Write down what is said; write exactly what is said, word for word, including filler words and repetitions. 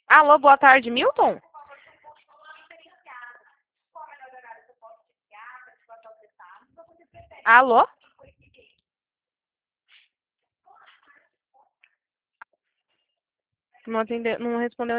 Alô, boa tarde, Milton? Alô? Não atendeu, não respondeu.